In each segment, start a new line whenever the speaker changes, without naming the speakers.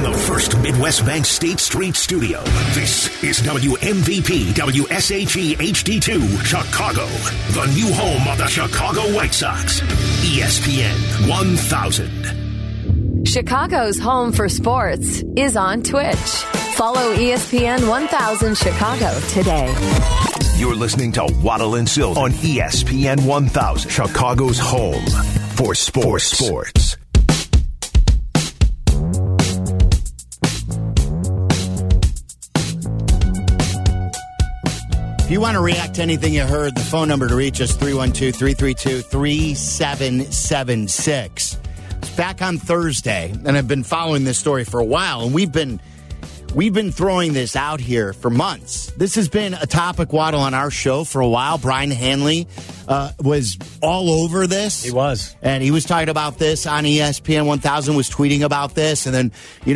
the First Midwest Bank State Street Studio, this is WMVP WSHE HD2 Chicago, the new home of the Chicago White Sox. ESPN 1000.
Chicago's home for sports is on Twitch. Follow ESPN 1000 Chicago today.
You're listening to Waddle and Silva on ESPN 1000, Chicago's home for sports.
If you want to react to anything you heard, the phone number to reach us, 312-332-3776. It's back on Thursday, and I've been following this story for a while, and we've been throwing this out here for months. This has been a topic, Waddle, on our show for a while. Brian Hanley was all over this.
He was.
And he was talking about this on ESPN 1000, was tweeting about this. And then,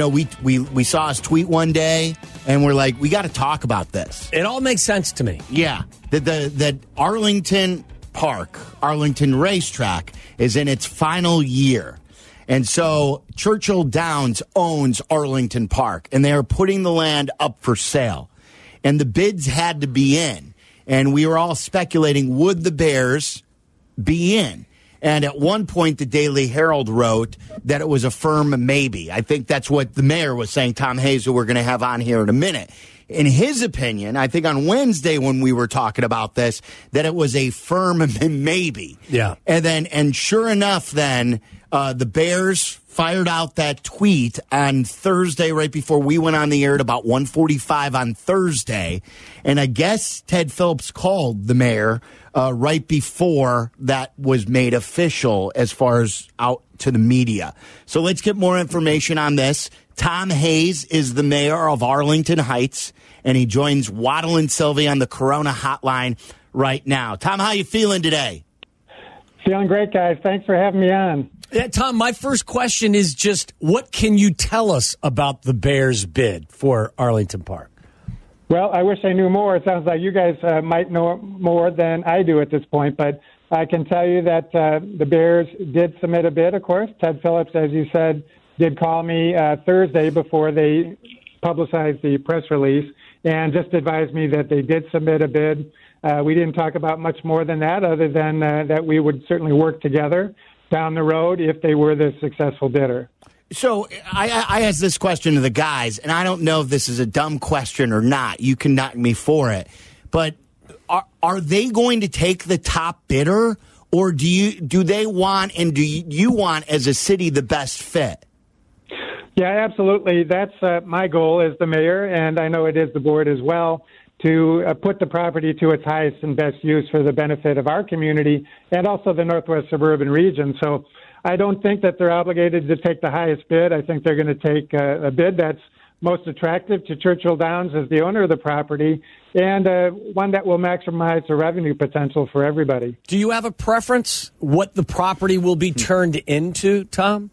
we saw his tweet one day, and we're like, we got to talk about this.
It all makes sense to me.
Yeah. That Arlington Park, Arlington Racetrack, is in its final year. And so Churchill Downs owns Arlington Park, and they are putting the land up for sale. And the bids had to be in. And we were all speculating, would the Bears be in? And at one point, the Daily Herald wrote that it was a firm maybe. I think that's what the mayor was saying, Tom Hayes, who we're going to have on here in a minute. In his opinion, I think on Wednesday when we were talking about this, that it was a firm maybe.
Yeah.
And sure enough, then the Bears fired out that tweet on Thursday right before we went on the air at about 1:45 on Thursday. And I guess Ted Phillips called the mayor right before that was made official as far as out to the media. So let's get more information on this. Tom Hayes is the mayor of Arlington Heights, and he joins Waddle and Sylvie on the Corona Hotline right now. Tom, how you feeling today?
Feeling great, guys. Thanks for having me on.
Yeah, Tom, my first question is just, what can you tell us about the Bears' bid for Arlington Park?
Well, I wish I knew more. It sounds like you guys might know more than I do at this point, but I can tell you that the Bears did submit a bid, of course. Ted Phillips, as you said, did call me Thursday before they publicized the press release and just advised me that they did submit a bid. We didn't talk about much more than that, other than that we would certainly work together down the road if they were the successful bidder.
So I asked this question to the guys, and I don't know if this is a dumb question or not. You can knock me for it. But are they going to take the top bidder, or do they want, and do you want as a city the best fit?
Yeah, absolutely. That's my goal as the mayor, and I know it is the board as well, to put the property to its highest and best use for the benefit of our community and also the Northwest Suburban region. So I don't think that they're obligated to take the highest bid. I think they're going to take a bid that's most attractive to Churchill Downs as the owner of the property, and one that will maximize the revenue potential for everybody.
Do you have a preference what the property will be turned into, Tom?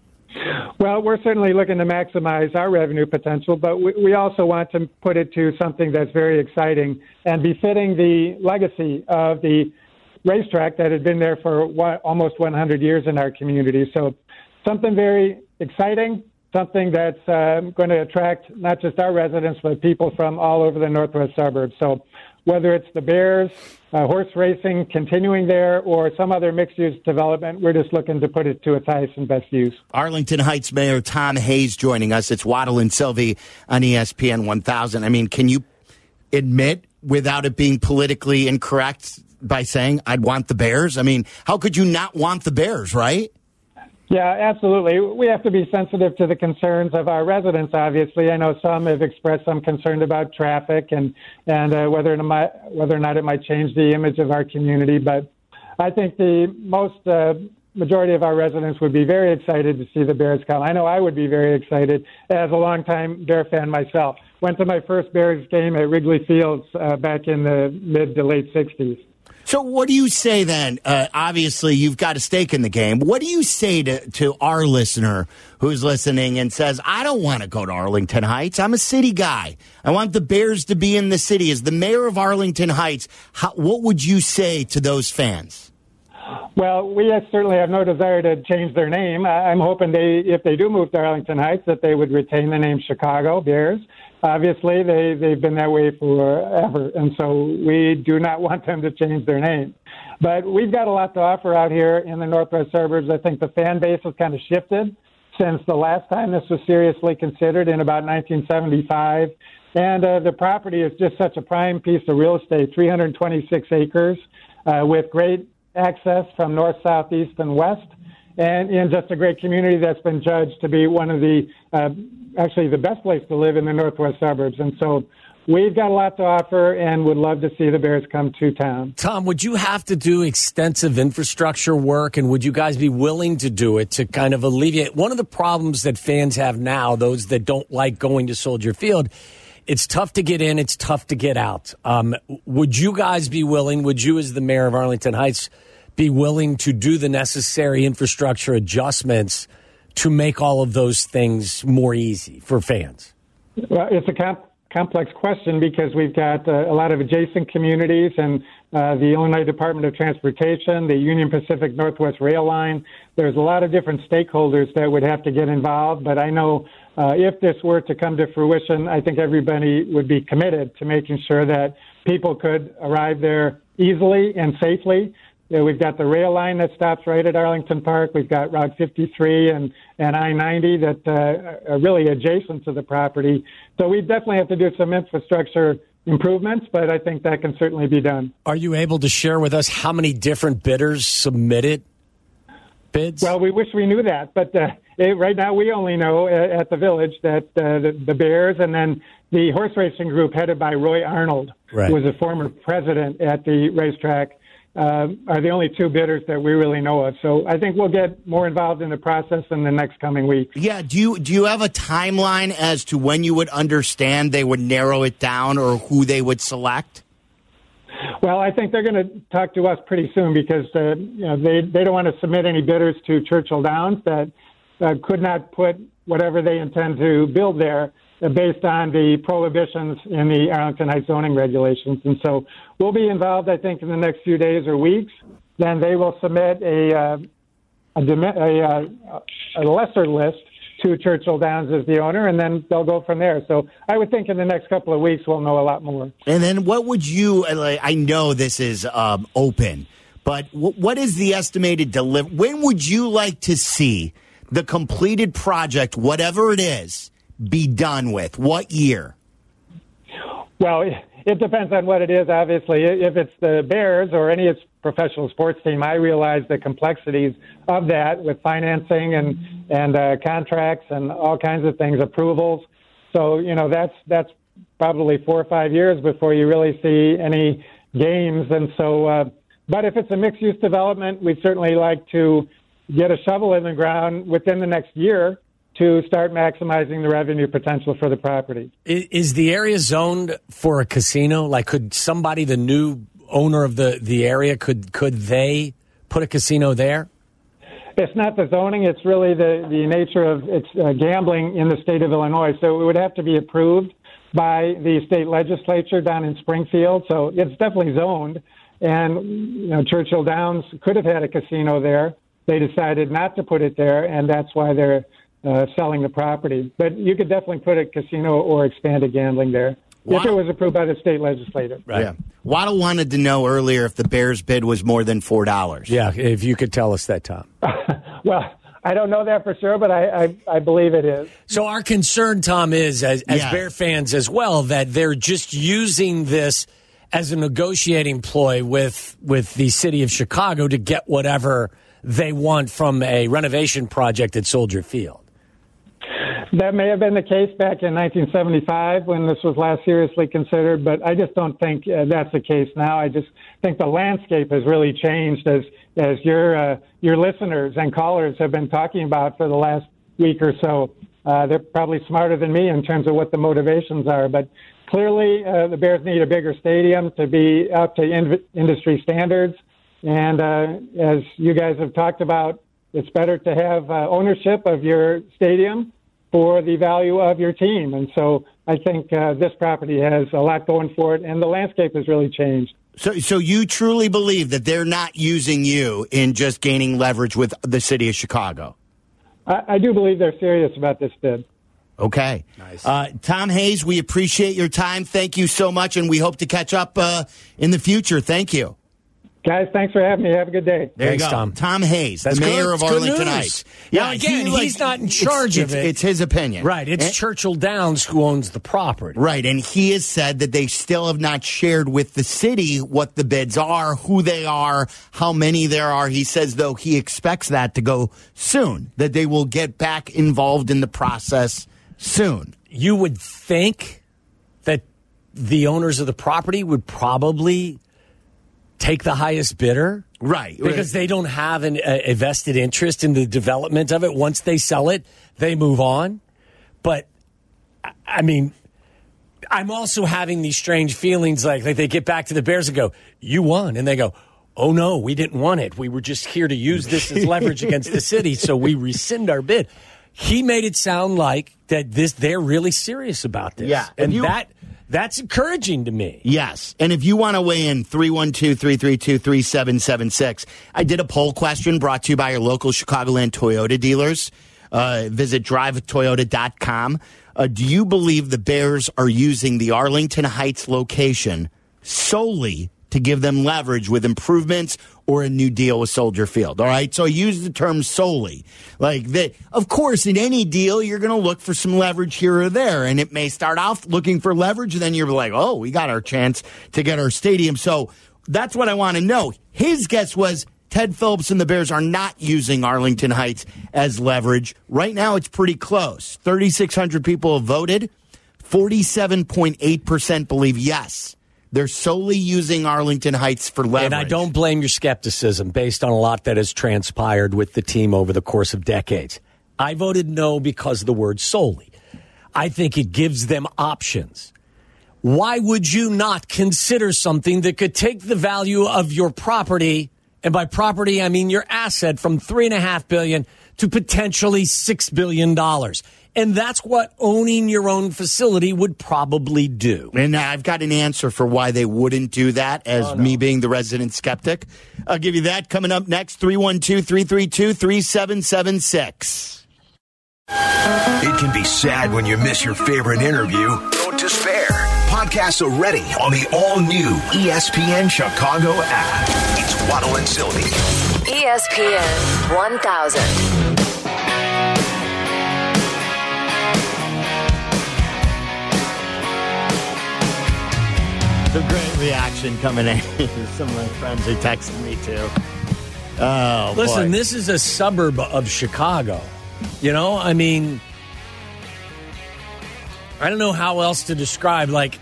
Well, we're certainly looking to maximize our revenue potential, but we also want to put it to something that's very exciting and befitting the legacy of the racetrack that had been there for almost 100 years in our community. So something very exciting, something that's going to attract not just our residents, but people from all over the Northwest suburbs. So whether it's the Bears, horse racing continuing there, or some other mixed-use development, we're just looking to put it to its highest and best use.
Arlington Heights Mayor Tom Hayes joining us. It's Waddle and Sylvie on ESPN 1000. I mean, can you admit, without it being politically incorrect, by saying, I'd want the Bears? I mean, how could you not want the Bears, right?
Yeah, absolutely. We have to be sensitive to the concerns of our residents, obviously. I know some have expressed some concern about traffic and whether or not it might change the image of our community. But I think the majority of our residents would be very excited to see the Bears come. I know I would be very excited as a longtime Bear fan myself. Went to my first Bears game at Wrigley Fields back in the mid to late 60s.
So what do you say then? Obviously, you've got a stake in the game. What do you say to our listener who's listening and says, I don't want to go to Arlington Heights. I'm a city guy. I want the Bears to be in the city. As the mayor of Arlington Heights, what would you say to those fans?
Well, we certainly have no desire to change their name. I'm hoping if they do move to Arlington Heights, that they would retain the name Chicago Bears. Obviously, they've been that way forever, and so we do not want them to change their name. But we've got a lot to offer out here in the Northwest suburbs. I think the fan base has kind of shifted since the last time this was seriously considered in about 1975. And the property is just such a prime piece of real estate, 326 acres with great access from north, south, east, and west, and in just a great community that's been judged to be one of the, actually the best place to live in the Northwest suburbs. And so we've got a lot to offer and would love to see the Bears come to town.
Tom, would you have to do extensive infrastructure work, and would you guys be willing to do it to kind of alleviate one of the problems that fans have now, those that don't like going to Soldier Field? It's tough to get in. It's tough to get out. Would you guys be willing, would you as the mayor of Arlington Heights be willing to do the necessary infrastructure adjustments to make all of those things more easy for fans?
Well, it's a complex question because we've got a lot of adjacent communities and the Illinois Department of Transportation, the Union Pacific Northwest Rail Line. There's a lot of different stakeholders that would have to get involved, but I know if this were to come to fruition, I think everybody would be committed to making sure that people could arrive there easily and safely. We've got the rail line that stops right at Arlington Park. We've got Route 53 and I-90 that are really adjacent to the property. So we definitely have to do some infrastructure improvements, but I think that can certainly be done.
Are you able to share with us how many different bidders submitted bids?
Well, we wish we knew that, but right now we only know at the Village that the Bears and then the horse racing group headed by Roy Arnold,
right,
who was a former president at the racetrack, are the only two bidders that we really know of. So I think we'll get more involved in the process in the next coming weeks.
Yeah. Do you have a timeline as to when you would understand they would narrow it down or who they would select?
Well, I think they're going to talk to us pretty soon because they don't want to submit any bidders to Churchill Downs that could not put whatever they intend to build there based on the prohibitions in the Arlington Heights zoning regulations. And so we'll be involved, I think, in the next few days or weeks. Then they will submit a lesser list to Churchill Downs as the owner, and then they'll go from there. So I would think in the next couple of weeks we'll know a lot more.
And then what would you, I know this is open, but what is the estimated delivery? When would you like to see the completed project, whatever it is, be done with? What year?
Well, it depends on what it is, obviously. If it's the Bears or any of its professional sports team, I realize the complexities of that with financing and contracts and all kinds of things, approvals. So, that's probably 4 or 5 years before you really see any games. And so, but if it's a mixed-use development, we'd certainly like to get a shovel in the ground within the next year to start maximizing the revenue potential for the property.
Is the area zoned for a casino? Like, could somebody, the new owner of the area, could they put a casino there?
It's not the zoning. It's really the nature of it's gambling in the state of Illinois. So it would have to be approved by the state legislature down in Springfield. So it's definitely zoned. And, Churchill Downs could have had a casino there. They decided not to put it there, and that's why they're selling the property. But you could definitely put a casino or expanded gambling there if it was approved by the state legislature.
Right. Yeah. Waddle wanted to know earlier if the Bears bid was more than $4.
Yeah, if you could tell us that, Tom.
Well, I don't know that for sure, but I believe it is.
So our concern, Tom, is, as Bear fans as well, that they're just using this as a negotiating ploy with the city of Chicago to get whatever they want from a renovation project at Soldier Field.
That may have been the case back in 1975 when this was last seriously considered, but I just don't think that's the case now. I just think the landscape has really changed as your listeners and callers have been talking about for the last week or so. They're probably smarter than me in terms of what the motivations are, but clearly the Bears need a bigger stadium to be up to industry standards. And as you guys have talked about, it's better to have ownership of your stadium for the value of your team. And so I think this property has a lot going for it, and the landscape has really changed.
So you truly believe that they're not using you in just gaining leverage with the city of Chicago?
I do believe they're serious about this bid.
Okay.
Nice.
Tom Hayes, we appreciate your time. Thank you so much, and we hope to catch up in the future. Thank you.
Guys, thanks for having me. Have a good day.
There
Thanks,
you go.
Tom.
Tom Hayes,
That's
the mayor
good.
of
It's good
Arlington
news.
Heights.
Now, again, he's not in charge of it.
It's his opinion.
Right. It's Churchill Downs who owns the property.
Right, and he has said that they still have not shared with the city what the bids are, who they are, how many there are. He says, though, he expects that to go soon, that they will get back involved in the process soon.
You would think that the owners of the property would probably take the highest bidder.
Right.
Because they don't have a vested interest in the development of it. Once they sell it, they move on. But, I mean, I'm also having these strange feelings like they get back to the Bears and go, you won. And they go, oh, no, we didn't want it. We were just here to use this as leverage against the city, so we rescind our bid. He made it sound like that they're really serious about this.
Yeah.
And that's encouraging to me.
Yes. And if you want to weigh in, 312-332-3776. I did a poll question brought to you by your local Chicagoland Toyota dealers. Visit drivetoyota.com. Do you believe the Bears are using the Arlington Heights location solely to give them leverage with improvements or a new deal with Soldier Field? All right. So I use the term solely. Like that, of course, in any deal, you're going to look for some leverage here or there. And it may start off looking for leverage. And then you're like, oh, we got our chance to get our stadium. So that's what I want to know. His guess was Ted Phillips and the Bears are not using Arlington Heights as leverage. Right now, it's pretty close. 3,600 people have voted. 47.8% believe yes. They're solely using Arlington Heights for leverage.
And I don't blame your skepticism based on a lot that has transpired with the team over the course of decades. I voted no because of the word solely. I think it gives them options. Why would you not consider something that could take the value of your property, and by property I mean your asset, from $3.5 billion to potentially $6 billion? And that's what owning your own facility would probably do.
And I've got an answer for why they wouldn't do that, as me being the resident skeptic. I'll give you that coming up next. 312-332-3776.
It can be sad when you miss your favorite interview. Don't despair. Podcasts are ready on the all-new ESPN Chicago app. It's Waddle and Sylvie.
ESPN 1000.
The great reaction coming in. Some of my friends are texting me too. Oh,
listen,
boy.
This is a suburb of Chicago. You know, I mean, I don't know how else to describe. Like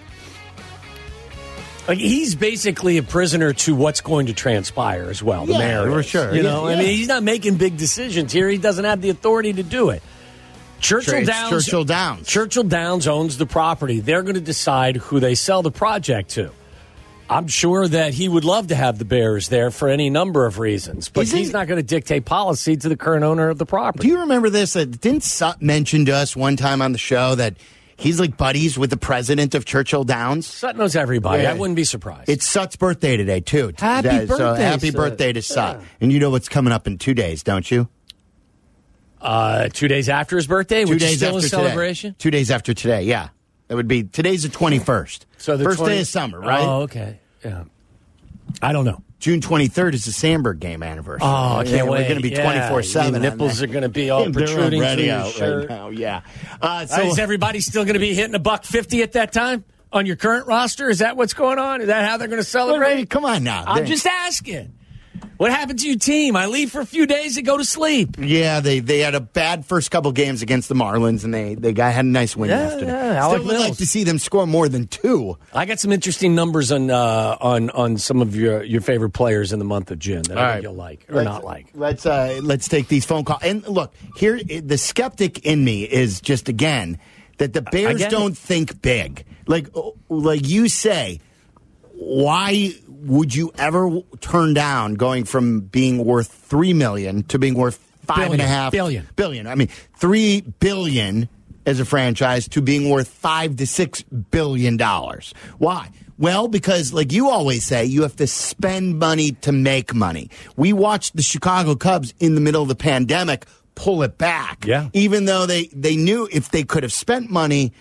he's basically a prisoner to what's going to transpire as well. The mayor,
for
is,
sure.
You know,
Yeah.
I mean, he's not making big decisions here. He doesn't have the authority to do it. Churchill Downs owns the property. They're going to decide who they sell the project to. I'm sure that he would love to have the Bears there for any number of reasons, but he's not going to dictate policy to the current owner of the property.
Do you remember this? Didn't Sut mention to us one time on the show that he's like buddies with the president of Churchill Downs?
Sut knows everybody.
Yeah.
I wouldn't be surprised.
It's Sut's birthday today, too.
Happy
So
birthday,
happy
Sut.
birthday to Sut. And you know what's coming up in 2 days, don't you?
2 days after his birthday,
2
which
days
is still
after
a celebration?
Today. 2 days after today, yeah. That would be, today's the 21st.
So the
first
20
day of summer, right?
Oh, okay. Yeah. I don't know.
June 23rd is the Sandberg game anniversary.
Oh, I can't wait.
We're going to be 24/7.
Your nipples are going to be all
They're
protruding
already
through your
out
shirt.
right now, yeah.
Is everybody still going to be hitting $150 at that time on your current roster? Is that what's going on? Is that how they're going to celebrate?
Come on now.
I'm just asking. What happened to your team? I leave for a few days and go to sleep.
Yeah, they had a bad first couple games against the Marlins, and they had a nice win yesterday.
Yeah,
Still would like to see them score more than 2.
I got some interesting numbers on some of your favorite players in the month of June that I think you'll like or not like.
Let's take these phone calls. And look, here the skeptic in me is just again that the Bears don't think big. Like you say, why would you ever turn down going from being worth $3 million to being worth $5.5 billion? I mean, $3 billion as a franchise to being worth $5 to $6 billion. Why? Well, because like you always say, you have to spend money to make money. We watched the Chicago Cubs in the middle of the pandemic pull it back.
Yeah.
Even though they knew if they could have spent money,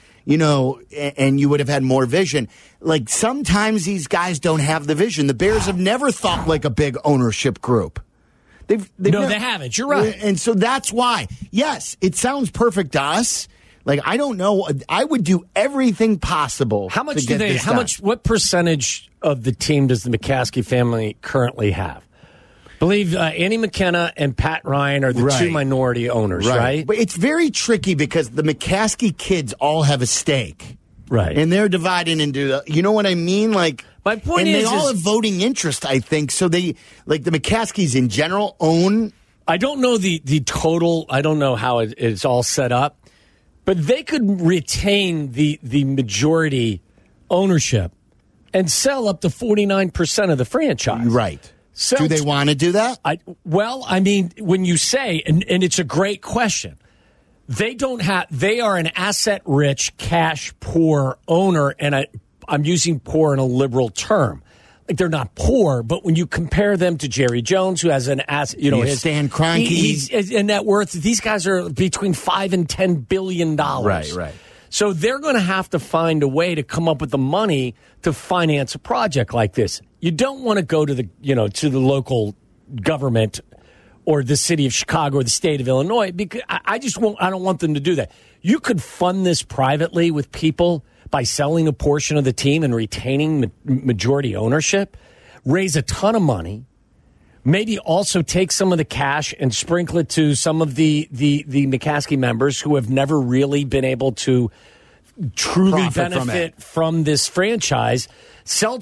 and you would have had more vision. Like sometimes these guys don't have the vision. The Bears have never thought like a big ownership group. They
haven't. You're right.
And so that's why. Yes, it sounds perfect to us. Like, I don't know. I would do everything possible.
How much what percentage of the team does the McCaskey family currently have? I believe Annie McKenna and Pat Ryan are the two minority owners, right?
But it's very tricky because the McCaskey kids all have a stake.
Right.
And they're divided into, you know what I mean? Like,
my point
they all have voting interest, I think. So they, like the McCaskies in general own.
I don't know the total. I don't know how it's all set up. But they could retain the majority ownership and sell up to 49% of the franchise.
Right. Do they want to do that?
When you say, and it's a great question, they are an asset-rich, cash-poor owner, and I'm using poor in a liberal term. Like they're not poor, but when you compare them to Jerry Jones, who has an asset, his
Stan Kroenke,
he's in net worth. These guys are between $5 and $10 billion.
Right.
So they're going to have to find a way to come up with the money to finance a project like this. You don't want to go to the local government or the city of Chicago or the state of Illinois because I don't want them to do that. You could fund this privately with people by selling a portion of the team and retaining majority ownership, raise a ton of money, maybe also take some of the cash and sprinkle it to some of the McCaskey members who have never really been able to truly benefit from this franchise, sell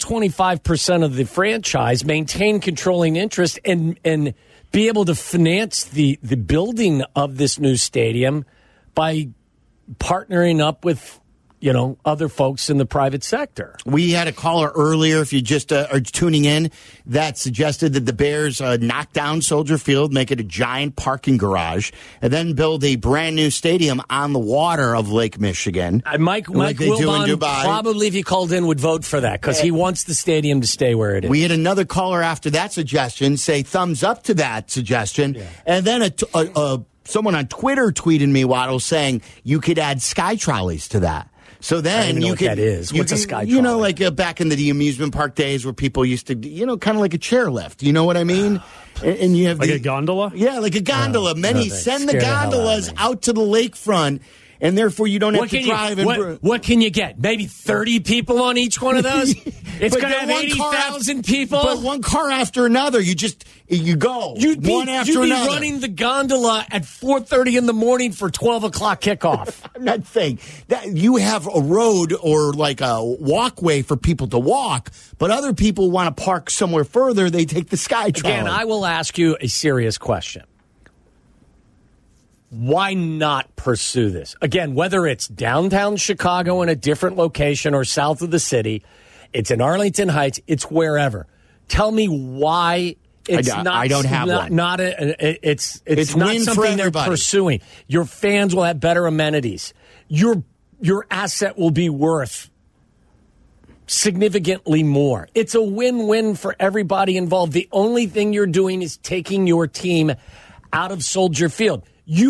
25% of the franchise, maintain controlling interest, and be able to finance the building of this new stadium by partnering up with other folks in the private sector.
We had a caller earlier, if you just are tuning in, that suggested that the Bears knock down Soldier Field, make it a giant parking garage, and then build a brand new stadium on the water of Lake Michigan.
Mike Wilbon, probably if he called in, would vote for that because he wants the stadium to stay where it is.
We had another caller after that suggestion say thumbs up to that suggestion. Yeah. And then someone on Twitter tweeted me, Waddle, saying you could add sky trolleys to that. So then
you could. That is. What's a sky trolley?
Like back in the amusement park days where people used to, kind of like a chairlift. You know what I mean? And you have
a gondola?
Yeah, like a gondola. Many send the gondolas out to the lakefront. And therefore, you don't have to drive.
What can you get? Maybe 30 people on each one of those? It's going to have 80,000 people?
But one car after another. You go. You'd be
running the gondola at 4:30 in the morning for 12 o'clock kickoff.
I'm not saying that you have a road or like a walkway for people to walk, but other people want to park somewhere further. They take the sky trolley.
Again, I will ask you a serious question. Why not pursue this? Again, whether it's downtown Chicago in a different location or south of the city, it's in Arlington Heights, it's wherever. Tell me why it's not.
I don't have one.
It's not something they're pursuing. Your fans will have better amenities. Your asset will be worth significantly more. It's a win-win for everybody involved. The only thing you're doing is taking your team out of Soldier Field.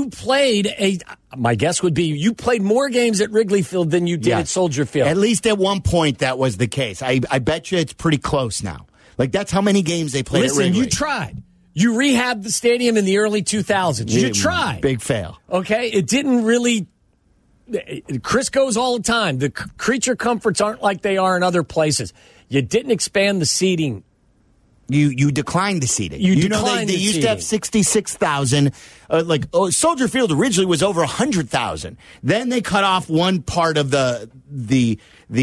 My guess would be you played more games at Wrigley Field than you did at Soldier Field.
At least at one point that was the case. I bet you it's pretty close now. Like that's how many games they played at Wrigley.
Listen, you tried. You rehabbed the stadium in the early 2000s. You tried.
Big fail.
Okay? It didn't really... Chris goes all the time. The creature comforts aren't like they are in other places. You didn't expand the seating.
You declined the seating. They used to have 66,000. Soldier Field originally was over 100,000. Then they cut off one part of the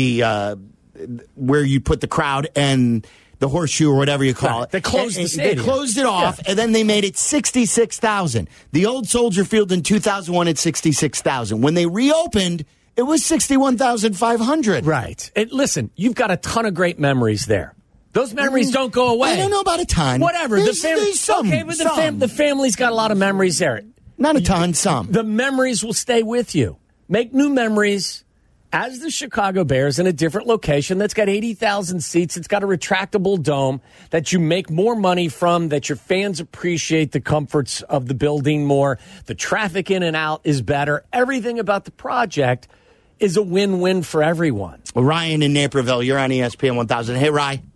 where you put the crowd and the horseshoe or whatever you call it.
They closed the stadium.
They closed it off, and then they made it 66,000. The old Soldier Field in 2001 had 66,000. When they reopened, it was 61,500.
Right. Listen, you've got a ton of great memories there. Those memories don't go away.
I don't know about a ton.
Whatever.
There's some.
Okay, but the family's got a lot of memories there.
Not a ton, some.
The memories will stay with you. Make new memories as the Chicago Bears in a different location that's got 80,000 seats, it's got a retractable dome that you make more money from, that your fans appreciate the comforts of the building more, the traffic in and out is better. Everything about the project is a win-win for everyone.
Ryan in Naperville, you're on ESPN 1000. Hey, Ryan.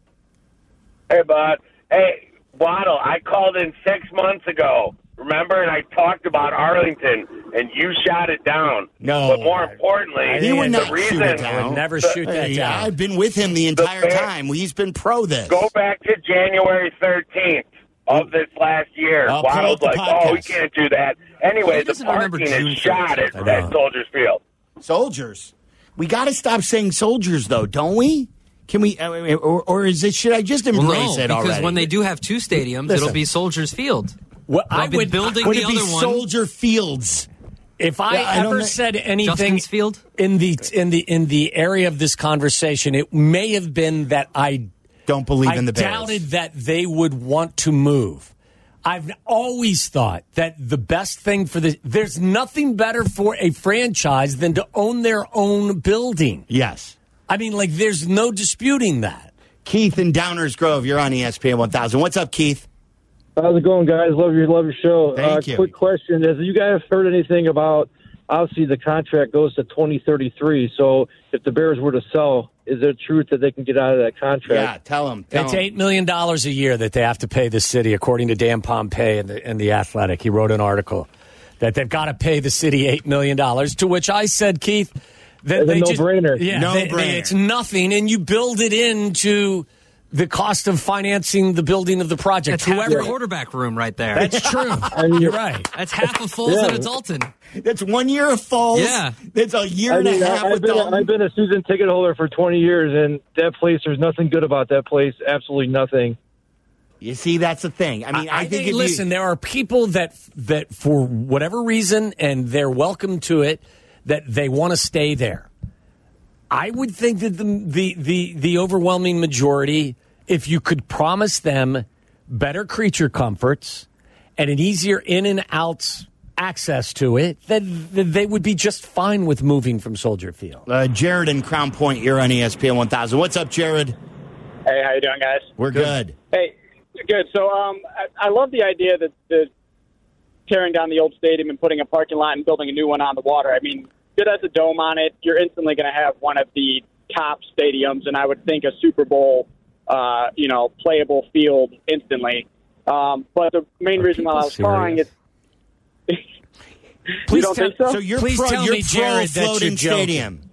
Hey, bud. Hey, Waddle, I called in 6 months ago. Remember, and I talked about Arlington, and you shot it down.
No.
But more importantly,
He would not
the reason,
shoot it down.
I would never shoot that down.
I've been with him the entire time. He's been pro this.
Go back to January 13th of this last year.
Pull
Waddle's
up the
like,
podcast.
we can't do that. Anyway, the
doesn't remember
parking
June
is shot
13th.
at Soldiers Field.
Soldiers. We got to stop saying soldiers, though, don't we? Can we, or is it? Should I just embrace it already?
Because when they do have two stadiums, it'll be Soldiers Field.
Well, I
I've been
would
building
would
the
it be
other one.
Soldier Fields?
If I
I don't
ever
know.
said anything
Justin's Field?
in the area of this conversation, it may have been that I
Don't believe in the Bears.
doubted that they would want to move. I've always thought that the best thing for there's nothing better for a franchise than to own their own building.
Yes.
I mean, like, there's no disputing that.
Keith in Downers Grove, you're on ESPN 1000. What's up, Keith?
How's it going, guys? Love your show.
Thank you.
Quick question: have you guys heard anything about? Obviously, the contract goes to 2033. So, if the Bears were to sell, is there truth that they can get out of that contract?
Yeah, tell him.
It's $8 million a year that they have to pay the city, according to Dan Pompei in the Athletic. He wrote an article that they've got to pay the city $8 million, to which I said, Keith, that
It's a no-brainer.
No-brainer.
It's nothing, and you build it into the cost of financing the building of the project.
That's half the quarterback room right there.
That's true. You're right.
That's half of Foles and a Dalton.
That's 1 year of Foles.
Yeah.
That's a year and a half with Dalton.
I've been a season ticket holder for 20 years, and that place, there's nothing good about that place. Absolutely nothing.
You see, that's the thing. I mean, I think if
listen, there are people that for whatever reason, and they're welcome to it, that they want to stay there. I would think that the overwhelming majority, if you could promise them better creature comforts and an easier in and out access to it, that they would be just fine with moving from Soldier Field.
Jared in Crown Point, you're on ESPN 1000. What's up, Jared?
Hey, how you doing, guys?
We're good.
Hey, good. So I love the idea that the tearing down the old stadium and putting a parking lot and building a new one on the water. I mean, it has a dome on it. You're instantly going to have one of the top stadiums, and I would think a Super Bowl, playable field instantly. But the main reason why I was calling is, you don't think so?
So you're
Please
pro,
tell
you're
me,
pro
Jared, that you're
floating
joking.
stadium.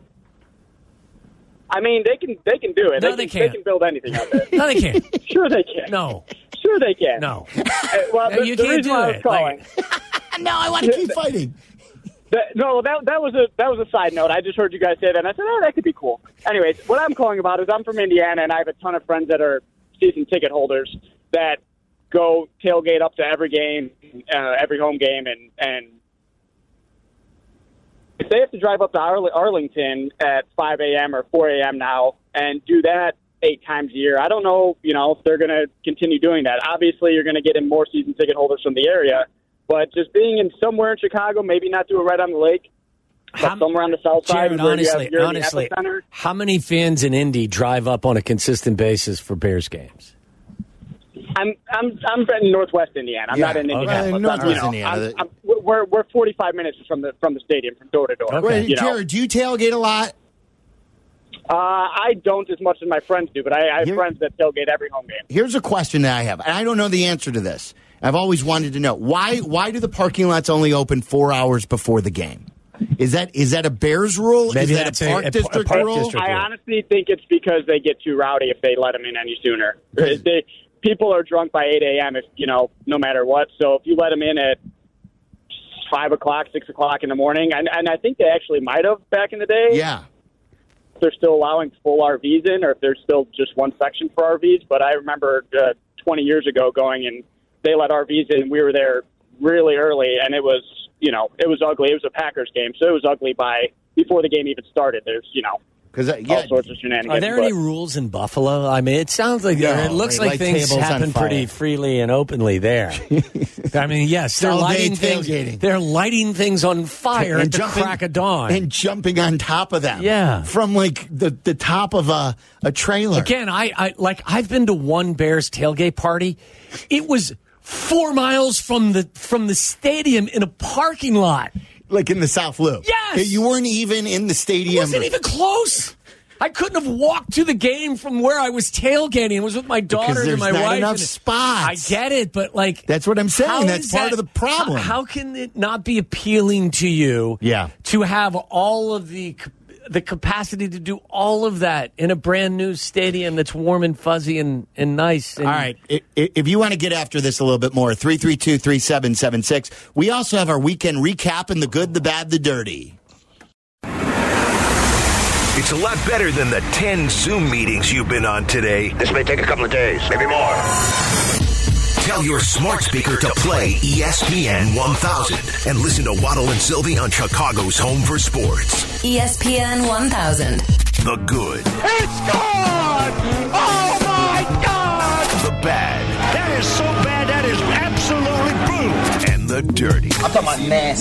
I mean, they can do it.
No, they can't.
They can build anything out there.
No, they can't.
Sure, they can.
No.
Sure, they can.
No.
Well,
No, you
the
can't
reason
do
why I was
it.
calling.
No, I want to keep fighting.
That was a side note. I just heard you guys say that, and I said, that could be cool. Anyways, what I'm calling about is I'm from Indiana, and I have a ton of friends that are season ticket holders that go tailgate up to every game, every home game, and if they have to drive up to Arlington at 5 a.m. or 4 a.m. now and do that 8 times a year, I don't know, if they're going to continue doing that. Obviously, you're going to get in more season ticket holders from the area. But just being in somewhere in Chicago, maybe not do it right on the lake, but somewhere on the south side.
Jared,
where
honestly,
you're in the epicenter.
how many fans in Indy drive up on a consistent basis for Bears games?
I'm in Northwest Indiana. I'm not in Indiana.
Northwest Indiana.
We're 45 minutes from the stadium, from door to door.
Okay. Jared, do you tailgate a lot?
I don't as much as my friends do, but I have friends that tailgate every home game.
Here's a question that I have, and I don't know the answer to this. I've always wanted to know why do the parking lots only open 4 hours before the game? Is that a Bears rule?
Maybe
is that
that's
a Park District
Park
rule?
District
I honestly think it's because they get too rowdy if they let them in any sooner. People are drunk by 8 a.m. No matter what. So if you let them in at 5 o'clock, 6 o'clock in the morning, and I think they actually might have back in the day.
Yeah.
If they're still allowing full RVs in, or if there's still just one section for RVs. But I remember 20 years ago going and they let RVs in. We were there really early, and it was, it was ugly. It was a Packers game, so it was ugly before the game even started. There's,
Because
all sorts of shenanigans.
Are there any rules in Buffalo? I mean, it sounds like it looks like things happen pretty freely and openly there. I mean, yes, they're lighting things on fire at the crack of dawn
and jumping on top of them.
Yeah,
from like the top of a trailer.
Again, I've been to one Bears tailgate party. It was 4 miles from the stadium in a parking lot.
Like in the South Loop.
Yes!
You weren't even in the stadium.
It wasn't even close. I couldn't have walked to the game from where I was tailgating. It was with my daughter and my wife.
There's not enough spots.
I get it, but like...
That's what I'm saying. That's part of the problem.
How can it not be appealing to you to have all of the capacity to do all of that in a brand new stadium that's warm and fuzzy and nice?
All right. If you want to get after this a little bit more, 332-3776. We also have our weekend recap and the good, the bad, the dirty.
It's a lot better than the 10 Zoom meetings you've been on today.
This may take a couple of days, maybe more.
Tell your smart speaker to play ESPN 1000 and listen to Waddle and Sylvie on Chicago's home for sports.
ESPN 1000.
The good.
It's gone! Oh, my God!
The bad.
That is so bad, that is absolutely brutal.
And the dirty.
I'm talking about nasty.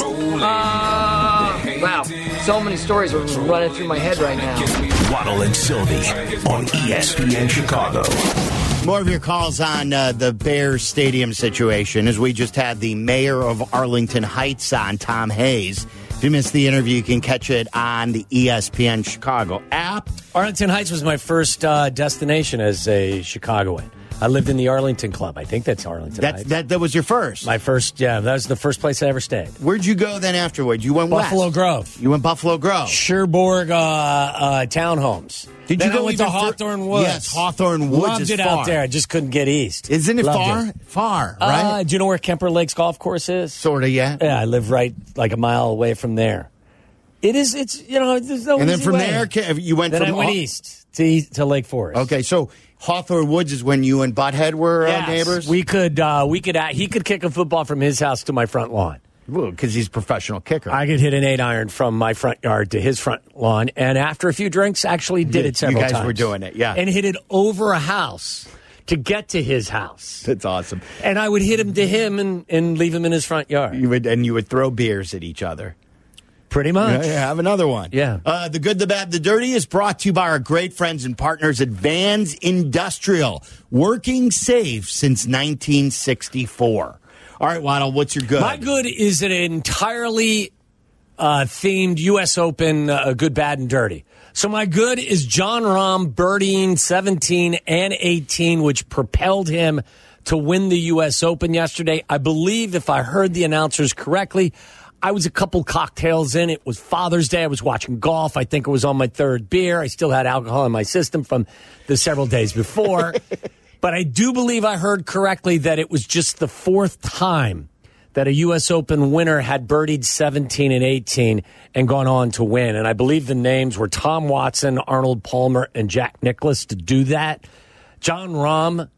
Wow. So many stories are running through my head right now.
Waddle and Sylvie on ESPN Chicago.
More of your calls on the Bears stadium situation, as we just had the mayor of Arlington Heights on, Tom Hayes. If you missed the interview, you can catch it on the ESPN Chicago app.
Arlington Heights was my first destination as a Chicagoan. I lived in the Arlington Club. I think that's Arlington Heights.
That was your first?
My first, yeah. That was the first place I ever stayed.
Where'd you go then afterwards? You went
Buffalo
west.
Grove.
You went Buffalo Grove.
Sherborg townhomes.
Did
then
you go
I went to Hawthorne Woods?
Yes, Hawthorne Woods
Loved
is
it
far.
out there. I just couldn't get east.
Isn't it
Loved
far? Far, right?
Do you know where Kemper Lakes Golf Course is?
Sort of, yeah.
Yeah, I live right like a mile away from there. It's, there's no
And then
easy
from
way.
there, you went
then
from...
I went east to Lake Forest.
Okay, so Hawthorne Woods is when you and Butthead were neighbors?
He could kick a football from his house to my front lawn.
Well, because he's a professional kicker.
I could hit an 8-iron from my front yard to his front lawn, and after a few drinks, actually did it several times.
You guys were doing it, yeah.
And hit it over a house to get to his house.
That's awesome.
And I would hit him to him and leave him in his front yard.
You would throw beers at each other.
Pretty much.
Yeah, have another one.
Yeah.
The Good, the Bad, the Dirty is brought to you by our great friends and partners at Vans Industrial. Working safe since 1964. All right, Waddle, what's your good?
My good is an entirely themed U.S. Open good, bad, and dirty. So my good is John Rahm birdieing 17 and 18, which propelled him to win the U.S. Open yesterday. I believe, if I heard the announcers correctly, I was a couple cocktails in. It was Father's Day. I was watching golf. I think it was on my third beer. I still had alcohol in my system from the several days before. But I do believe I heard correctly that it was just the fourth time that a U.S. Open winner had birdied 17 and 18 and gone on to win. And I believe the names were Tom Watson, Arnold Palmer, and Jack Nicklaus to do that. John Rahm,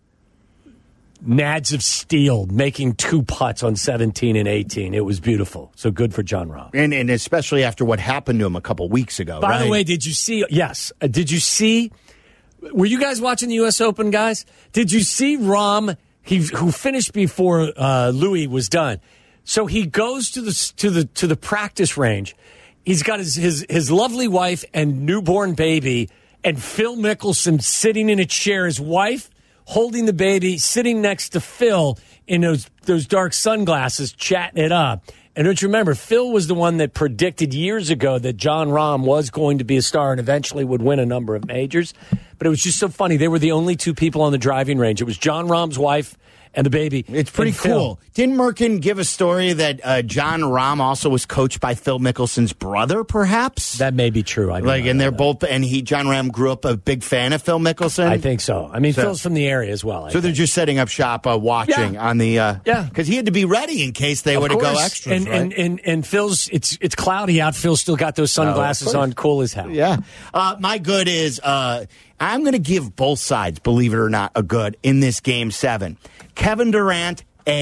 nads of steel, making 2 putts on 17 and 18. It was beautiful. So good for John Rahm.
And especially after what happened to him a couple weeks ago.
By the way, did you see? Yes. Did you see? Were you guys watching the U.S. Open, guys? Did you see Rahm? Who finished before Louis was done. So he goes to the practice range. He's got his lovely wife and newborn baby, and Phil Mickelson sitting in a chair. His wife holding the baby, sitting next to Phil in those dark sunglasses, chatting it up. And don't you remember, Phil was the one that predicted years ago that John Rahm was going to be a star and eventually would win a number of majors. But it was just so funny. They were the only two people on the driving range. It was John Rahm's wife and the baby.
It's pretty cool. Didn't Merkin give a story that John Rahm also was coached by Phil Mickelson's brother, perhaps?
That may be true.
They're both, and John Rahm grew up a big fan of Phil Mickelson?
I think so. I mean, Phil's from the area as well.
They're just setting up shop watching on the, because he had to be ready in case they would go extras, right?
And Phil's, it's cloudy out. Phil's still got those sunglasses on, cool as hell.
Yeah. My good is, I'm going to give both sides, believe it or not, a good in this Game 7. Kevin Durant, A+.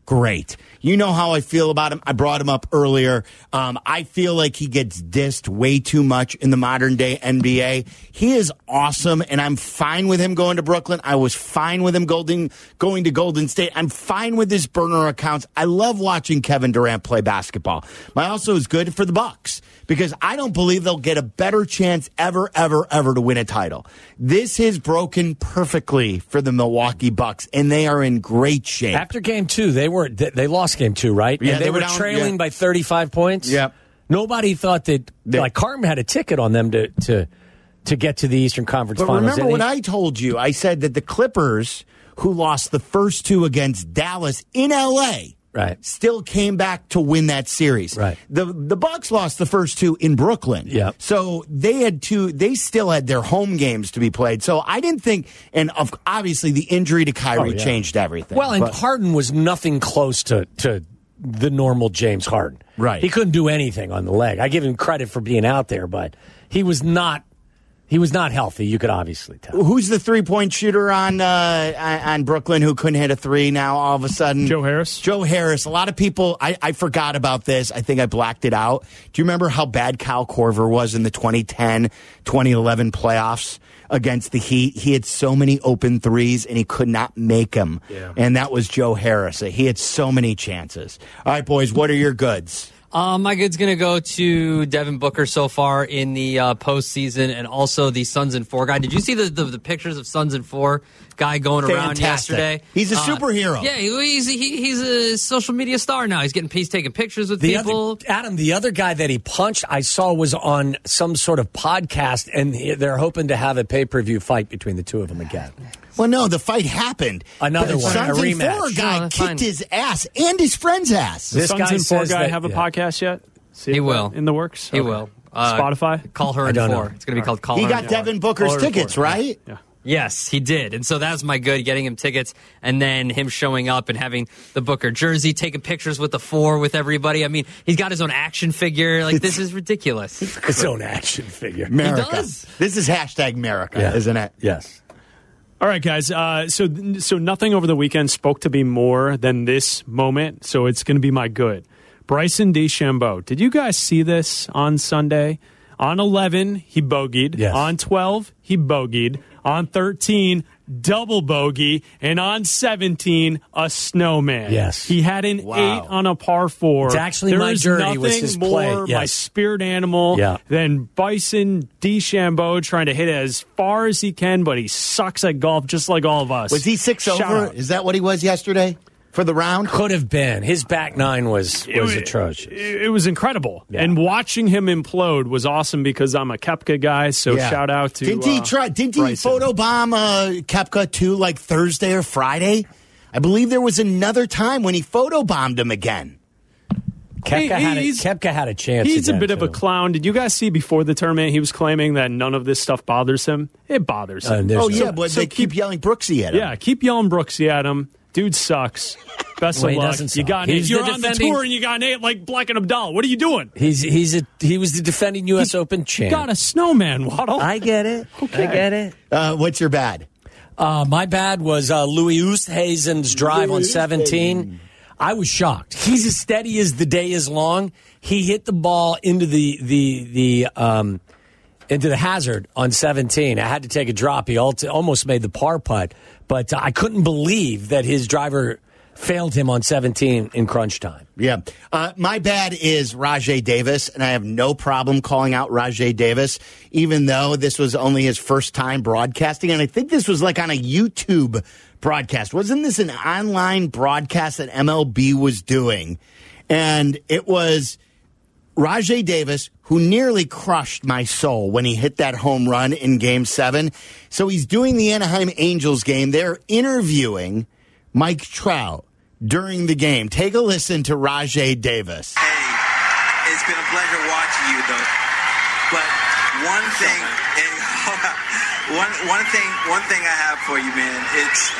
great. You know how I feel about him. I brought him up earlier. I feel like he gets dissed way too much in the modern day NBA. He is awesome, and I'm fine with him going to Brooklyn. I was fine with him going to Golden State. I'm fine with his burner accounts. I love watching Kevin Durant play basketball. But also is good for the Bucks because I don't believe they'll get a better chance ever to win a title. This has broken perfectly for the Milwaukee Bucks, and they are in great shape.
After game 2, they lost game 2, right?
Yeah,
and they were
down,
trailing by 35 points.
Yeah.
Nobody thought that Carton had a ticket on them to get to the Eastern Conference Finals.
Remember what I told you? I said that the Clippers, who lost the first 2 against Dallas in L.A.,
right,
still came back to win that series.
Right.
The Bucks lost the first 2 in Brooklyn.
Yeah.
So they still had their home games to be played. So I didn't think, and obviously the injury to Kyrie changed everything.
Well, and Harden was nothing close to the normal James Harden.
Right.
He couldn't do anything on the leg. I give him credit for being out there, but he was not healthy. You could obviously tell.
Who's the 3-point shooter on Brooklyn who couldn't hit a 3 now all of a sudden?
Joe Harris.
Joe Harris. A lot of people, I forgot about this. I think I blacked it out. Do you remember how bad Kyle Korver was in the 2010-2011 playoffs against the Heat? He had so many open threes, and he could not make them. Yeah. And that was Joe Harris. He had so many chances. All right, boys, what are your goods?
My good's going to go to Devin Booker so far in the postseason, and also the Suns and 4 guy. Did you see the pictures of Suns and 4 guy going around yesterday?
He's a superhero.
Yeah, he's a social media star now. He's taking pictures with people.
The other guy that he punched, I saw was on some sort of podcast, and they're hoping to have a pay-per-view fight between the two of them again.
Well, no, the fight happened.
Another one,
Suns
a
and
rematch.
4 guy kicked his ass and his friend's ass.
Does Suns and 4 guy have a podcast yet?
He will.
In the works?
He will.
Spotify?
Call Her and 4. It's going to be called Call Her.
He got Devin Booker's tickets, right?
Yeah.
Yes, he did. And so that was my good, getting him tickets, and then him showing up and having the Booker jersey, taking pictures with the 4 with everybody. I mean, he's got his own action figure. This is ridiculous.
His own action figure.
America.
He does.
This is #America, isn't it?
Yes.
All right, guys. So nothing over the weekend spoke to me more than this moment, so it's going to be my good. Bryson DeChambeau. Did you guys see this on Sunday? On 11, he bogeyed.
Yes.
On 12, he bogeyed. On 13, double bogey. And on 17, a snowman.
Yes.
He had an 8 on a par 4.
It's actually my journey was his play.
More
Yes.
my spirit animal than Bryson DeChambeau trying to hit it as far as he can, but he sucks at golf just like all of us.
Was he 6
Shout
over?
out.
Is that what he was yesterday for the round?
Could have been. His back nine was atrocious.
It was incredible.
Yeah.
And watching him implode was awesome because I'm a Koepka guy, so shout out to
Didn't he photobomb Koepka too, like Thursday or Friday? I believe there was another time when he photobombed him again.
Koepka had a chance.
He's a bit
too.
of a clown. Did you guys see before the tournament he was claiming that none of this stuff bothers him? It bothers him.
But they keep yelling Brooksy at him.
Yeah, keep yelling Brooksy at him. Dude sucks. Best of luck. You got it. You're on the tour and you got Nate like Black and Abdallah. What are you doing?
He was the defending U.S. Open champ.
Got a snowman, Waddle.
I get it. Okay. I get it.
What's your bad?
My bad was Louis Oosthuizen's drive on 17. I was shocked. He's as steady as the day is long. He hit the ball into the hazard on 17. I had to take a drop. He almost made the par putt, but I couldn't believe that his driver failed him on 17 in crunch time.
Yeah. My bad is Rajay Davis, and I have no problem calling out Rajay Davis, even though this was only his first time broadcasting. And I think this was like on a YouTube broadcast. Wasn't this an online broadcast that MLB was doing? And it was Rajay Davis, who nearly crushed my soul when he hit that home run in Game 7. So he's doing the Anaheim Angels game. They're interviewing Mike Trout during the game. Take a listen to Rajay Davis.
Hey, it's been a pleasure watching you, though. But one thing I have for you, man. It's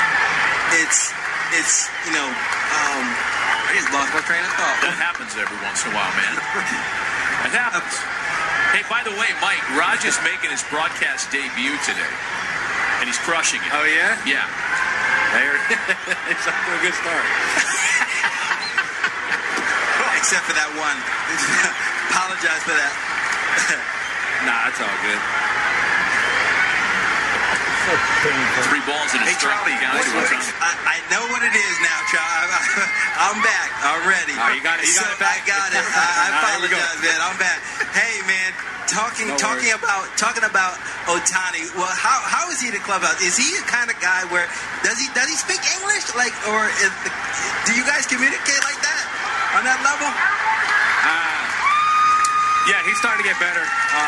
you know, I just lost my train of thought.
That happens every once in a while, man. It happens. Hey, by the way, Mike, Raj is making his broadcast debut today, and he's crushing it.
Oh yeah?
Yeah. It's off to a good start.
Except for that one. Apologize for that.
Nah, it's all good. 3 balls in a strike.
I know what it is now, Charlie. I'm back. I'm ready.
Oh, you got it.
I got it. I apologize, man. I'm back. Hey, man. Talking about Ohtani. Well, how is he the clubhouse? Is he the kind of guy where does he speak English? Like, or do you guys communicate like that on that level?
Yeah, he's starting to get better.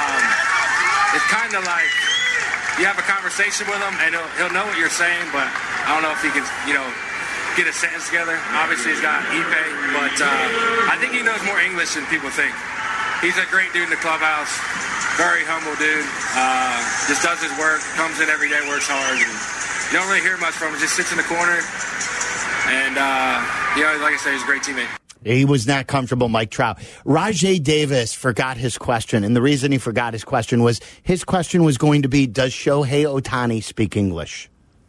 It's kind of like you have a conversation with him, and he'll know what you're saying, but I don't know if he can, get a sentence together. Obviously, he's got Ipe, but I think he knows more English than people think. He's a great dude in the clubhouse, very humble dude. Just does his work, comes in every day, works hard, and you don't really hear much from him. Just sits in the corner, and like I said, he's a great teammate.
He was not comfortable, Mike Trout. Rajay Davis forgot his question, and the reason he forgot his question was going to be, does Shohei Ohtani speak English?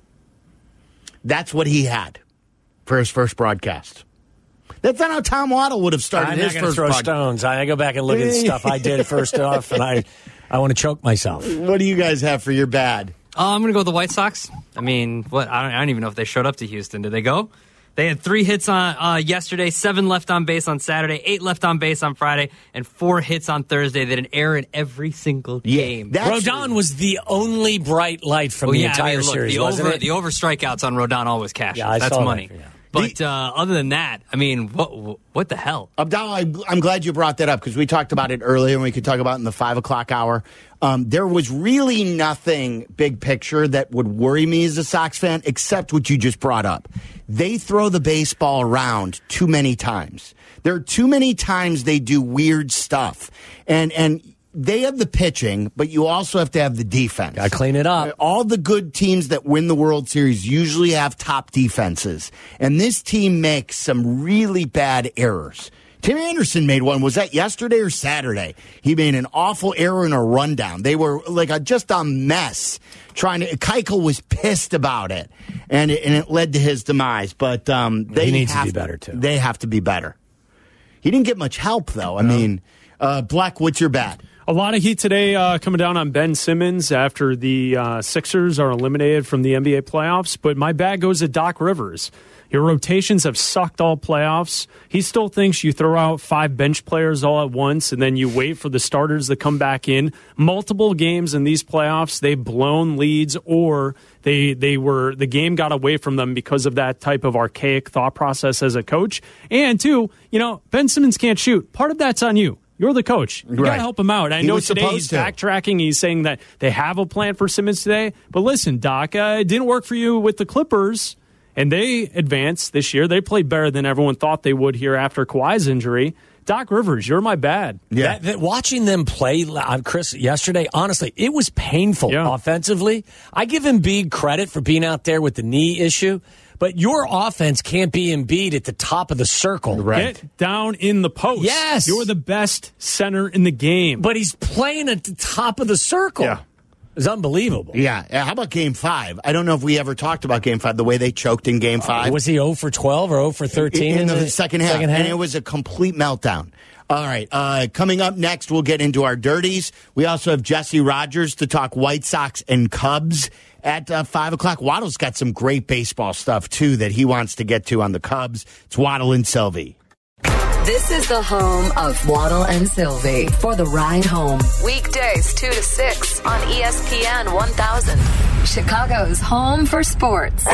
That's what he had for his first broadcast. That's not how Tom Waddle would have started his first
throw stones. I go back and look at stuff I did first off, and I want to choke myself.
What do you guys have for your bad?
I'm going to go with the White Sox. I mean, I don't even know if they showed up to Houston. Did they go? They had 3 hits on yesterday, 7 left on base on Saturday, 8 left on base on Friday, and 4 hits on Thursday. They had an error in every single game.
Rodon was the only bright light from the entire series, wasn't it?
The over strikeouts on Rodon always cash.
Yeah,
that's money. But other than that, I mean, what the hell?
Abdallah, I'm glad you brought that up because we talked about it earlier, and we could talk about it in the 5 o'clock hour. There was really nothing big picture that would worry me as a Sox fan except what you just brought up. They throw the baseball around too many times. There are too many times they do weird stuff. And they have the pitching, but you also have to have the defense.
Got to clean it up.
All the good teams that win the World Series usually have top defenses. And this team makes some really bad errors. Tim Anderson made one. Was that yesterday or Saturday? He made an awful error in a rundown. They were like just a mess. Keuchel was pissed about it, and it led to his demise. But they
need to be better too.
They have to be better. He didn't get much help though. I mean, Black, what's your bad?
A lot of heat today coming down on Ben Simmons after the Sixers are eliminated from the NBA playoffs. But my bad goes to Doc Rivers. Your rotations have sucked all playoffs. He still thinks you throw out 5 bench players all at once and then you wait for the starters to come back in. Multiple games in these playoffs, they've blown leads or the game got away from them because of that type of archaic thought process as a coach. And 2, Ben Simmons can't shoot. Part of that's on you. You're the coach. You got to help him out. I know today he's backtracking. He's saying that they have a plan for Simmons today. But listen, Doc, it didn't work for you with the Clippers. And they advanced this year. They played better than everyone thought they would here after Kawhi's injury. Doc Rivers, you're my bad.
Yeah. Watching them play, Chris, yesterday, honestly, it was painful offensively. I give Embiid credit for being out there with the knee issue, but your offense can't be Embiid at the top of the circle.
Right. Get down in the post.
Yes.
You're the best center in the game.
But he's playing at the top of the circle.
Yeah.
It's unbelievable.
Yeah. How about Game 5? I don't know if we ever talked about Game 5, the way they choked in Game 5.
Was he 0 for 12 or 0 for 13?
In the second half. And it was a complete meltdown. All right. Coming up next, we'll get into our dirties. We also have Jesse Rogers to talk White Sox and Cubs at 5 o'clock. Waddle's got some great baseball stuff, too, that he wants to get to on the Cubs. It's Waddle and Sylvie.
This is the home of Waddle and Sylvie for the ride home. Weekdays 2 to 6 on ESPN 1000. Chicago's home for sports.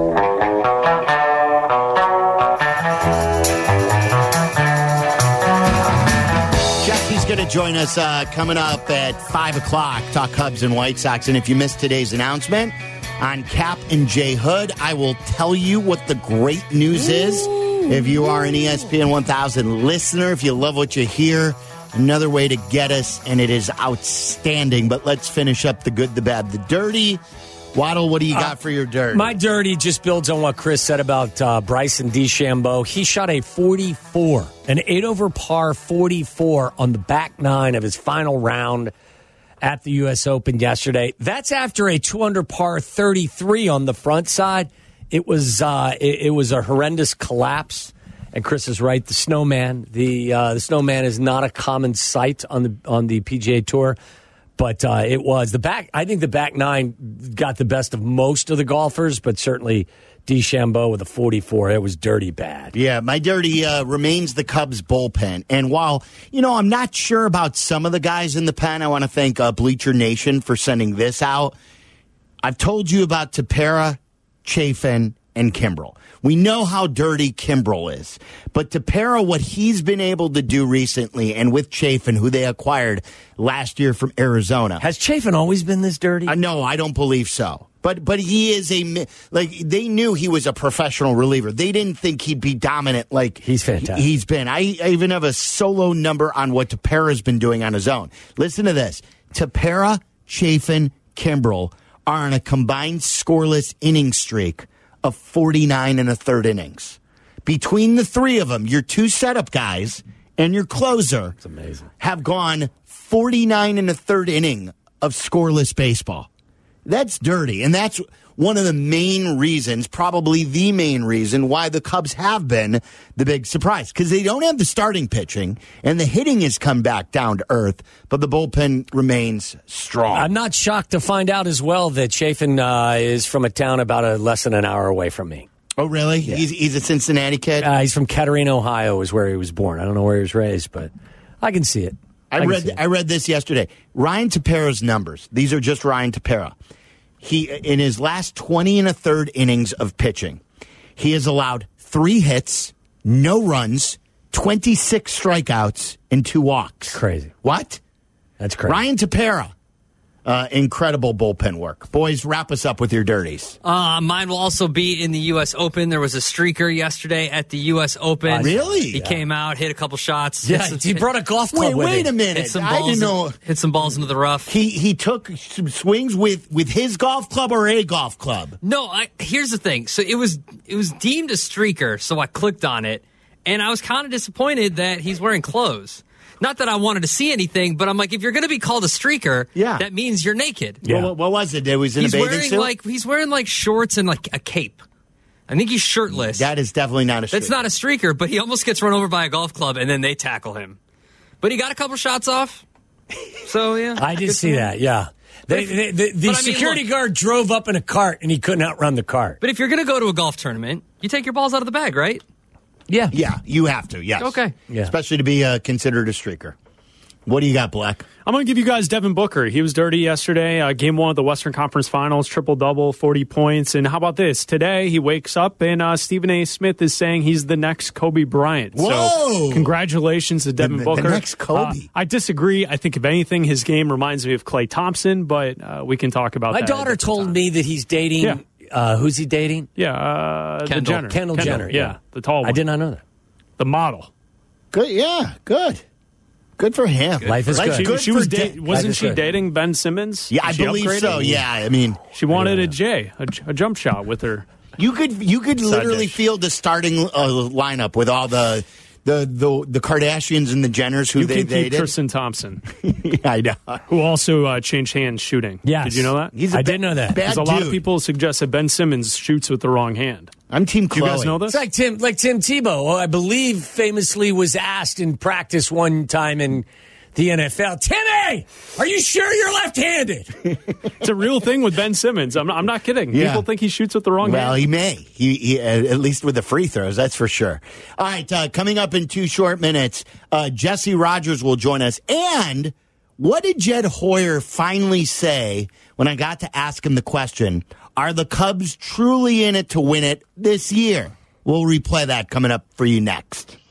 Jesse's going to join us coming up at 5 o'clock, talk Cubs and White Sox. And if you missed today's announcement on Cap and J Hood, I will tell you what the great news is. If you are an ESPN 1000 listener, if you love what you hear, another way to get us, and it is outstanding. But let's finish up the good, the bad, the dirty. Waddle, what do you got for your dirty?
My dirty just builds on what Chris said about Bryson DeChambeau. He shot a 44, an 8 over par 44 on the back 9 of his final round at the U.S. Open yesterday. That's after a 2 under par 33 on the front side. It was a horrendous collapse. And Chris is right. The snowman, the snowman is not a common sight on the PGA Tour, but it was the back. I think the back nine got the best of most of the golfers, but certainly DeChambeau with a 44. It was dirty bad.
Yeah, my dirty remains the Cubs bullpen. And while, I'm not sure about some of the guys in the pen, I want to thank Bleacher Nation for sending this out. I've told you about Tepera, Chafin, and Kimbrel. We know how dirty Kimbrel is. But Tepera, what he's been able to do recently, and with Chafin, who they acquired last year from Arizona.
Has Chafin always been this dirty?
No, I don't believe so. But he is they knew he was a professional reliever. They didn't think he'd be dominant like
he's fantastic.
He's been. I even have a solo number on what Tepera's been doing on his own. Listen to this. Tepera, Chafin, Kimbrel are on a combined scoreless inning streak of 49 and a third innings. Between the three of them, your two setup guys and your closer
it's amazing.
Have gone 49 and a third inning of scoreless baseball. That's dirty, and that's one of the main reasons, probably the main reason, why the Cubs have been the big surprise. Because they don't have the starting pitching, and the hitting has come back down to earth, but the bullpen remains strong.
I'm not shocked to find out as well that Chafin is from a town about less than an hour away from me.
Oh, really?
Yeah.
He's a Cincinnati kid?
He's from Kettering, Ohio is where he was born. I don't know where he was raised, but I can see it.
I read this yesterday. Ryan Tepera's numbers. These are just Ryan Tepera. He, in his last 20 and a third innings of pitching, he has allowed 3 hits, no runs, 26 strikeouts, and 2 walks.
Crazy.
What?
That's crazy.
Ryan Tepera. Incredible bullpen work. Boys, wrap us up with your dirties.
Mine will also be in the U.S. Open. There was a streaker yesterday at the U.S. Open.
Really?
He came out, hit a couple shots.
Yeah, he brought a golf club with him.
Wait a minute. I didn't know.
Hit some balls into the rough.
He took some swings with his golf club or a golf club?
No, here's the thing. So it was deemed a streaker, so I clicked on it, and I was kind of disappointed that he's wearing clothes. Not that I wanted to see anything, but I'm like, if you're going to be called a streaker, that means you're naked.
Yeah. Well, what was it? It was in a bathing suit?
He's wearing like shorts and like a cape. I think he's shirtless.
That is definitely not a streaker.
That's not a streaker, but he almost gets run over by a golf club, and then they tackle him. But he got a couple shots off. So, yeah.
I did see that, yeah. The security guard drove up in a cart, and he couldn't outrun the cart.
But if you're going to go to a golf tournament, you take your balls out of the bag, right?
Yeah.
Yeah, you have to, yes.
Okay.
Yeah.
Especially to be considered a streaker. What do you got, Black?
I'm going to give you guys Devin Booker. He was dirty yesterday. Game 1 of the Western Conference Finals, triple-double, 40 points. And how about this? Today, he wakes up, and Stephen A. Smith is saying he's the next Kobe Bryant.
Whoa!
So, congratulations to Devin Booker.
The next Kobe.
I disagree. I think, if anything, his game reminds me of Klay Thompson, but we can talk about
that.
My
daughter told me that he's dating...
Yeah.
Who's he dating?
Yeah,
Kendall.
the Jenner.
Kendall Jenner, yeah.
The tall one.
I did not know that.
The model.
Good, yeah, good. Good for him.
Life is good.
Wasn't she dating Ben Simmons?
Yeah, I believe so. Yeah, I mean,
she wanted a jump shot with her.
You could literally field the starting lineup with all the Kardashians and the Jenners who they dated.
Keep Tristan Thompson.
Yeah, I know.
Who also changed hands shooting.
Yes.
Did you know that?
I
did know that.
Bad
Because a lot of people suggest that Ben Simmons shoots with the wrong hand.
I'm Team Chloe.
Do you guys know this?
It's like Tim Tebow, I believe famously was asked in practice one time in the NFL, Timmy, are you sure you're left-handed?
It's a real thing with Ben Simmons. I'm not kidding.
Yeah.
People think he shoots with the wrong hand.
Well, he may. He at least with the free throws, that's for sure. All right, coming up in 2 short minutes, Jesse Rogers will join us. And what did Jed Hoyer finally say when I got to ask him the question, are the Cubs truly in it to win it this year? We'll replay that coming up for you next.